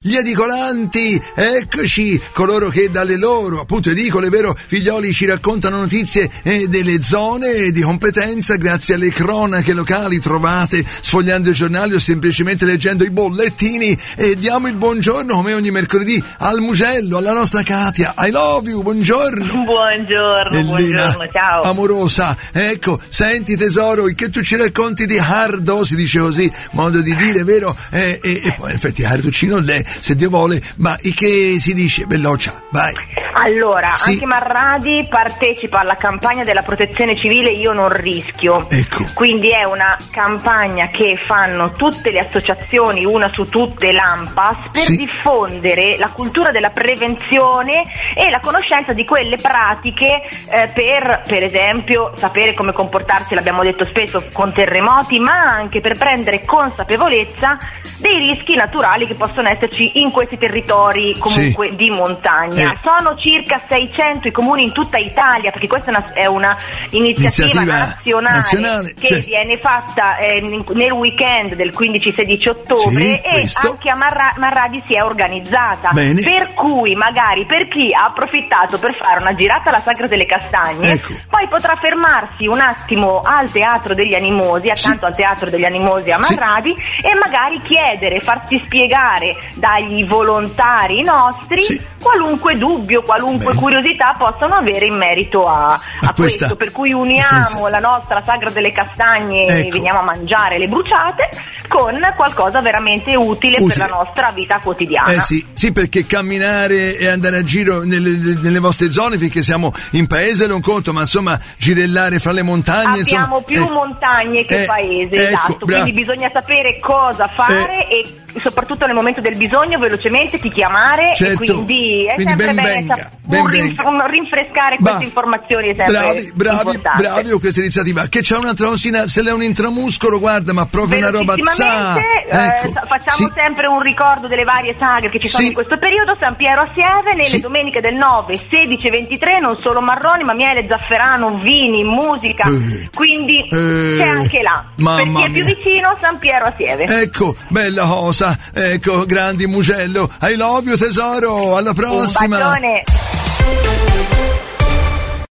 gli edicolanti, eccoci, coloro che dalle loro, appunto, edicole, vero, figlioli, ci raccontano notizie delle zone di competenza grazie alle cronache locali trovate sfogliando i giornali o semplicemente leggendo i bollettini. E diamo il buongiorno, come ogni mercoledì, al Mugello, alla nostra Katia. I love you, buongiorno. Buongiorno, ciao. Amorosa, ecco, senti tesoro, che tu ci racconti di Hardo, si dice così, modo di dire, vero? E poi in effetti Harduccino lei, se Dio vuole, ma che si dice, Belloccia, vai. Allora, sì. Anche Marradi partecipa alla campagna della protezione civile Io non rischio. Ecco. Quindi è una campagna che fanno tutte le associazioni, una su tutte, l'ANPAS, per diffondere la cultura della prevenzione e la conoscenza di quelle pratiche per esempio sapere come comportarsi, l'abbiamo detto spesso, con terremoti, ma anche per prendere consapevolezza dei rischi naturali che possono esserci in questi territori comunque di montagna. Sono circa 600 i comuni in tutta Italia, perché questa è una iniziativa nazionale che viene fatta nel weekend del 15-16 ottobre anche a Marradi si è organizzata. Bene. Per cui magari per chi ha approfittato per fare una girata alla Sagra delle Castagne, poi potrà fermarsi un attimo al Teatro degli Animosi, accanto al Teatro degli Animosi a Marradi, e magari chiedere, farsi spiegare dagli volontari nostri qualunque dubbio, qualunque curiosità possano avere in merito a questo, per cui uniamo la nostra Sagra delle Castagne e veniamo a mangiare le bruciate con qualcosa veramente utile per la nostra vita quotidiana. Sì, perché camminare e andare a giro nelle vostre zone, finché siamo in paese non conto, ma insomma girellare fra le montagne, abbiamo più montagne che paese, esatto, quindi bisogna sapere cosa fare e soprattutto nel momento del bisogno velocemente ti chiamare, e quindi è sempre bene rinfrescare queste informazioni, è sempre bravi con questa iniziativa, che c'è un'altra cosina, se lei è un intramuscolo, guarda, ma proprio una roba facciamo sempre un ricordo delle varie sagre che ci sono in questo periodo. San Piero a Sieve nelle domeniche del 9, 16 e 23, non solo marroni ma miele, zafferano, vini, musica, quindi c'è anche là, per chi è più vicino, San Piero a Sieve. Ecco, bella cosa. Ecco, grandi Mugello, I love you tesoro, alla prossima. Un bacione.